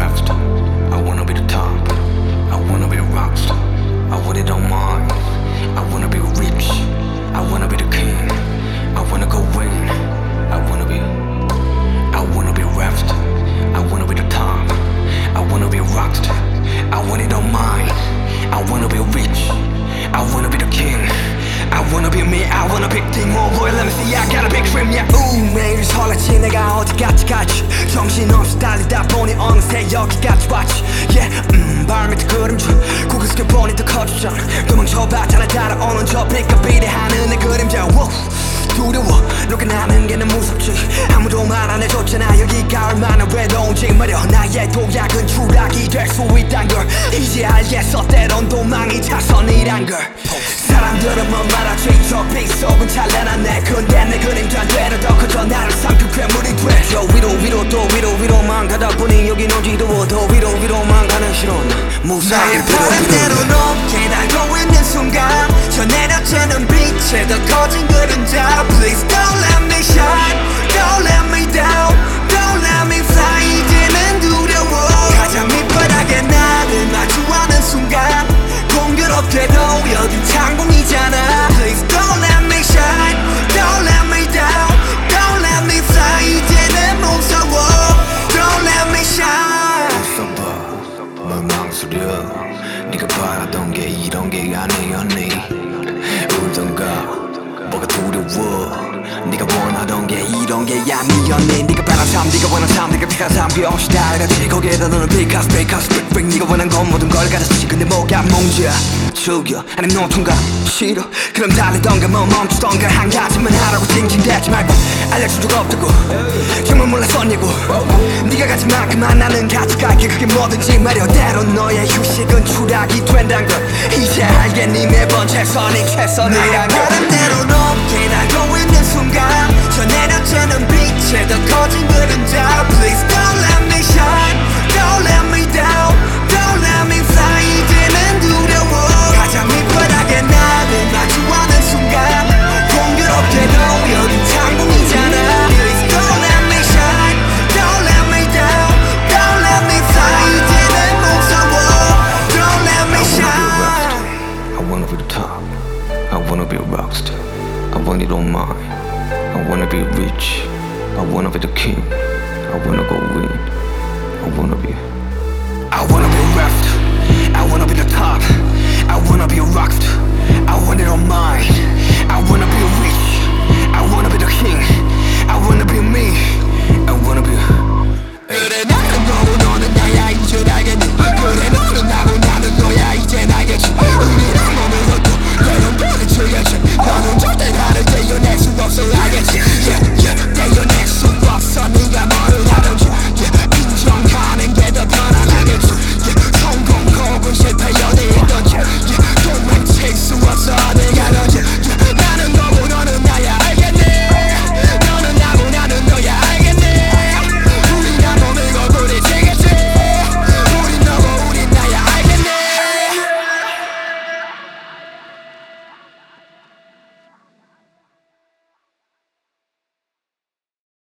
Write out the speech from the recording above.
rapstar. I wanna be the top. I wanna be a rockstar. I want it on mine. I wanna be rich. I wanna be the king. I wanna go win. I wanna be a rapstar. I wanna be the top. I wanna be a rockstar. I want it on mine. I wanna be rich. I wanna be the king. I wanna be me. I wanna big thing more boy. Let me see. I got a big dream. Yeah. 매일 설레지 내가 어디까지 갈지. 정신없이 달리다 보니 어느새 여기까지 왔지. Yeah. 발 밑에 그림자. 고개 숙여 보니 더 커지잖아. 도망쳐봤잖아. 따라오는 저 빛과 비례하는 내 그림자. 두려워 누가 나는 게 너무 무섭지. 아무도 말 안 해줬잖아. 여기가 얼마나 외로운지 말여. 나의 도약은 추락이 될 수 있단 걸 이제 알겠어. 때론 도망이 자선이란 걸. 사람들은 뭐 말하지. 저 빗속은 찬란한 내 근데 내 그림자 되려 더 커져. 나를 삼킨 괴물이 돼. 저 위로 또 위로만 가다 보니 여긴 어지러워. 더 위로만 가는 실온 무사히 나의 바람대로 높게 날고 있는 순간 저 내려쬐는 빛에 더 커진 그림자. Please don't let me shine, don't let me down, don't let me fly. 이제는 두려워. 가장 밑바닥에 나를 마주하는 순간 공교롭게도 여긴 창공이잖아. Please don't let me shine, don't let me down, don't let me fly. 이제는 무서워. Don't let me shine. 웃어봐 뭘 망설여. 네가 바라던 게 이런 게 아니었니. 울던가 뭐가 두려워. 네가 원하던 게 이런 게 아니었니. 네가 바란 삶 네가 원한 삶 네가 피한 삶 그 없이 다르지. 거기에다 너는 because 네가 원한 건 모든 걸 가졌지. 근데 뭐가 문제야. 즐겨 아님 노통가 싫어. 그럼 달리던가 뭐 멈추던가 한 가지만 하라고 징징대지 말고. 알려준 적 없다고 정말 몰랐었냐고. 네가 가진 만큼만 나는 가져갈게. 그게 뭐든지 말여. 때론 너의 휴식은 추락이 된단 걸 이제 알겠니. 매번 최선이란 걸. 바람대로 높게 날고 있는 순간 저 내려쬐는 빛에 더 커진 그림자. Please don't let me shine, don't let me down, don't let me fly. 이제는 두려워. 가장 밑바닥에 나를 마주하는 순간 공교롭게도 여긴 창공이잖아. Please don't let me shine, don't let me down, don't let me fly. 이제는 무서워. Don't let me shine. I wanna be the top. I wanna be a rockstar. I want it on mine. I wanna be rich. I wanna be the king. I wanna go win. I wanna be a rapstar. I wanna be the top. I wanna be a rockstar.